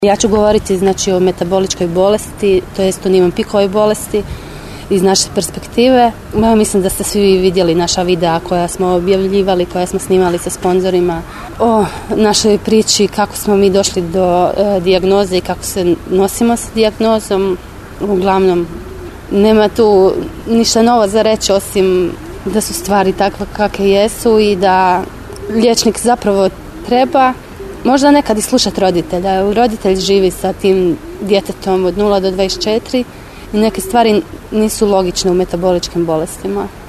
Ja ću govoriti o metaboličkoj bolesti, to jest o Niemann-Pickovoj bolesti iz naše perspektive. Mislim da ste svi vidjeli naša videa koja smo objavljivali, koja smo snimali sa sponzorima, o našoj priči kako smo mi došli do dijagnoze i kako se nosimo s dijagnozom. Uglavnom, nema tu ništa novo za reći osim da su stvari takve kakve jesu i da liječnik zapravo treba možda nekad i slušati roditelja, jer roditelj živi sa tim djetetom od 0 do 24 i neke stvari nisu logične u metaboličkim bolestima.